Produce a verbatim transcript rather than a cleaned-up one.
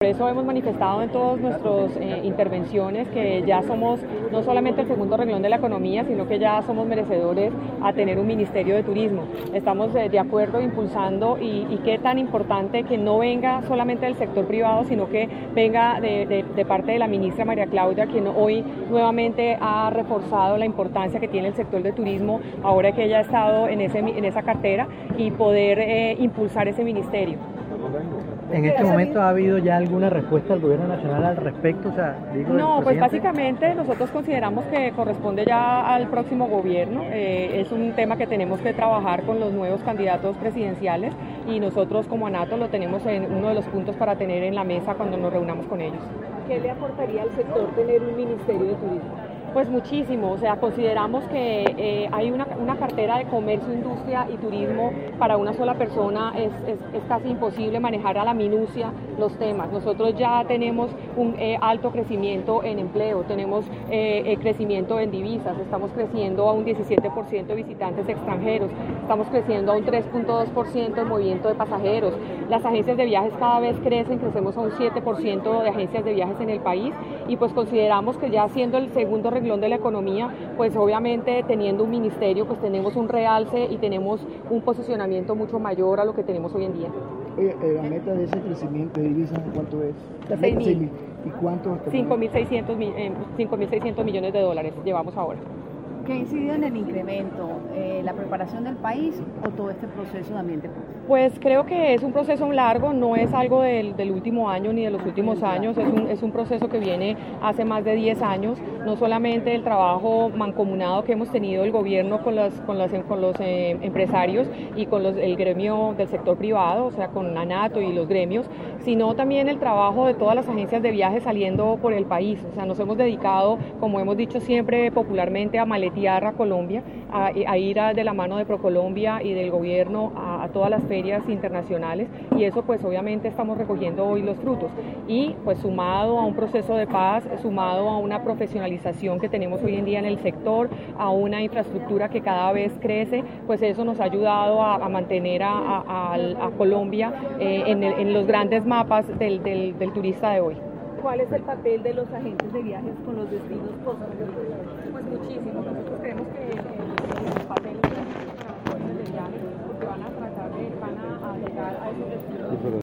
Por eso hemos manifestado en todas nuestras eh, intervenciones que ya somos no solamente el segundo renglón de la economía, sino que ya somos merecedores a tener un Ministerio de Turismo. Estamos eh, de acuerdo impulsando y, y qué tan importante que no venga solamente del sector privado, sino que venga de, de, de parte de la ministra María Claudia, quien hoy nuevamente ha reforzado la importancia que tiene el sector de turismo ahora que ella ha estado en, ese, en esa cartera y poder eh, impulsar ese ministerio. ¿En este momento ha habido ya alguna respuesta del gobierno nacional al respecto? O sea, digo, no, pues básicamente nosotros consideramos que corresponde ya al próximo gobierno. Eh, es un tema que tenemos que trabajar con los nuevos candidatos presidenciales y nosotros como ANATO lo tenemos en uno de los puntos para tener en la mesa cuando nos reunamos con ellos. ¿Qué le aportaría al sector tener un Ministerio de Turismo? Pues muchísimo, o sea, consideramos que eh, hay una, una cartera de comercio, industria y turismo para una sola persona, es, es, es casi imposible manejar a la minucia los temas. Nosotros ya tenemos un eh, alto crecimiento en empleo, tenemos eh, eh, crecimiento en divisas, estamos creciendo a un diecisiete por ciento de visitantes extranjeros, estamos creciendo a un tres punto dos por ciento en movimiento de pasajeros, las agencias de viajes cada vez crecen, crecemos a un siete por ciento de agencias de viajes en el país y pues consideramos que ya siendo el segundo renglón de la economía, pues obviamente teniendo un ministerio, pues tenemos un realce y tenemos un posicionamiento mucho mayor a lo que tenemos hoy en día. Oye, eh, la meta de ese crecimiento de divisas, ¿cuánto es? seis mil. ¿Y cuánto? cinco mil seiscientos millones de dólares llevamos ahora. ¿Qué ha incidido en el incremento? Eh, ¿La preparación del país o todo este proceso de ambiente público? Pues creo que es un proceso largo, no es algo del, del último año ni de los últimos años, es un, es un proceso que viene hace más de diez años, no solamente el trabajo mancomunado que hemos tenido el gobierno con, las, con, las, con los eh, empresarios y con los, el gremio del sector privado, o sea, con ANATO y los gremios, sino también el trabajo de todas las agencias de viajes saliendo por el país. O sea, nos hemos dedicado, como hemos dicho siempre popularmente, a maletear a Colombia, a, a ir a, de la mano de ProColombia y del gobierno a, a todas las ferias internacionales y eso pues obviamente estamos recogiendo hoy los frutos y pues sumado a un proceso de paz, sumado a una profesionalización que tenemos hoy en día en el sector, a una infraestructura que cada vez crece, pues eso nos ha ayudado a, a mantener a, a, a Colombia eh, en, el, en los grandes mapas del, del, del turista de hoy. ¿Cuál es el papel de los agentes de viajes con los destinos post? Pues muchísimo, nosotros creemos que el papel de los agentes de viajes porque van a tratar de, van a, a llegar a esos destinos